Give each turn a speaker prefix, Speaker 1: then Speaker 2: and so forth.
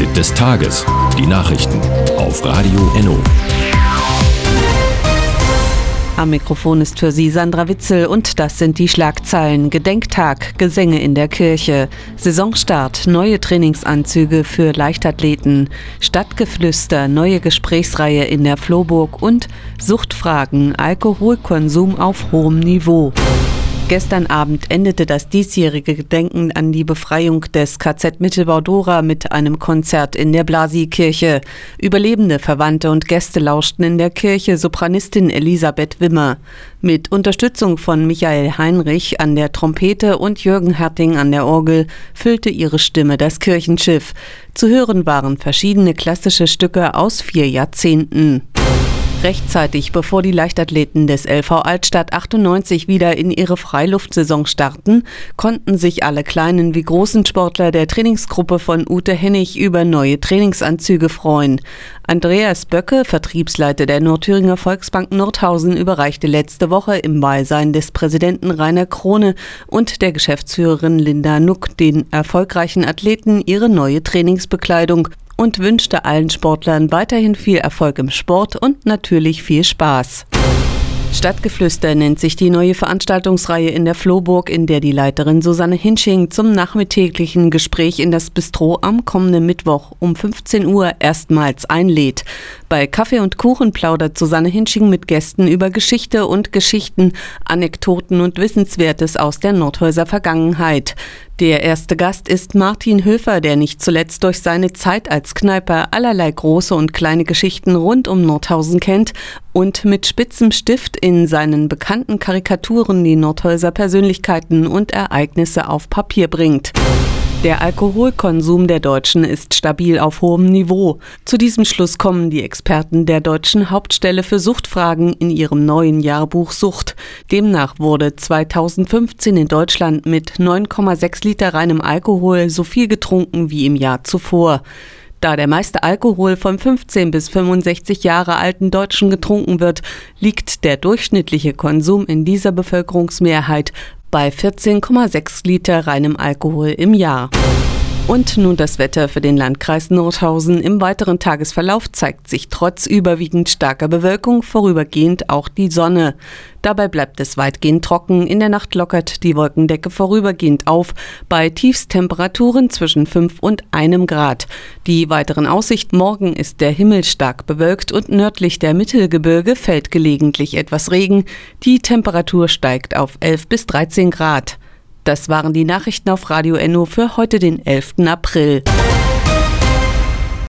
Speaker 1: Fazit des Tages. Die Nachrichten auf Radio Enno.
Speaker 2: Am Mikrofon ist für Sie Sandra Witzel und das sind die Schlagzeilen. Gedenktag, Gesänge in der Kirche, Saisonstart, neue Trainingsanzüge für Leichtathleten, Stadtgeflüster, neue Gesprächsreihe in der Floburg und Suchtfragen, Alkoholkonsum auf hohem Niveau. Gestern Abend endete das diesjährige Gedenken an die Befreiung des KZ Mittelbau-Dora mit einem Konzert in der Blasi-Kirche. Überlebende, Verwandte und Gäste lauschten in der Kirche Sopranistin Elisabeth Wimmer. Mit Unterstützung von Michael Heinrich an der Trompete und Jürgen Herting an der Orgel füllte ihre Stimme das Kirchenschiff. Zu hören waren verschiedene klassische Stücke aus 4 Jahrzehnten. Rechtzeitig, bevor die Leichtathleten des LV Altstadt 98 wieder in ihre Freiluftsaison starten, konnten sich alle kleinen wie großen Sportler der Trainingsgruppe von Ute Hennig über neue Trainingsanzüge freuen. Andreas Böcke, Vertriebsleiter der Nordthüringer Volksbank Nordhausen, überreichte letzte Woche im Beisein des Präsidenten Rainer Krone und der Geschäftsführerin Linda Nuck den erfolgreichen Athleten ihre neue Trainingsbekleidung und wünschte allen Sportlern weiterhin viel Erfolg im Sport und natürlich viel Spaß. Stadtgeflüster nennt sich die neue Veranstaltungsreihe in der Floburg, in der die Leiterin Susanne Hinsching zum nachmittäglichen Gespräch in das Bistro am kommenden Mittwoch um 15 Uhr erstmals einlädt. Bei Kaffee und Kuchen plaudert Susanne Hinsching mit Gästen über Geschichte und Geschichten, Anekdoten und Wissenswertes aus der Nordhäuser Vergangenheit. Der erste Gast ist Martin Höfer, der nicht zuletzt durch seine Zeit als Kneiper allerlei große und kleine Geschichten rund um Nordhausen kennt und mit spitzem Stift in seinen bekannten Karikaturen die Nordhäuser Persönlichkeiten und Ereignisse auf Papier bringt. Der Alkoholkonsum der Deutschen ist stabil auf hohem Niveau. Zu diesem Schluss kommen die Experten der Deutschen Hauptstelle für Suchtfragen in ihrem neuen Jahrbuch Sucht. Demnach wurde 2015 in Deutschland mit 9,6 Liter reinem Alkohol so viel getrunken wie im Jahr zuvor. Da der meiste Alkohol von 15 bis 65 Jahre alten Deutschen getrunken wird, liegt der durchschnittliche Konsum in dieser Bevölkerungsmehrheit bei 14,6 Liter reinem Alkohol im Jahr. Und nun das Wetter für den Landkreis Nordhausen. Im weiteren Tagesverlauf zeigt sich trotz überwiegend starker Bewölkung vorübergehend auch die Sonne. Dabei bleibt es weitgehend trocken. In der Nacht lockert die Wolkendecke vorübergehend auf, bei Tiefstemperaturen zwischen 5 und 1 Grad. Die weiteren Aussichten: Morgen ist der Himmel stark bewölkt und nördlich der Mittelgebirge fällt gelegentlich etwas Regen. Die Temperatur steigt auf 11 bis 13 Grad. Das waren die Nachrichten auf Radio Enno für heute, den 11. April.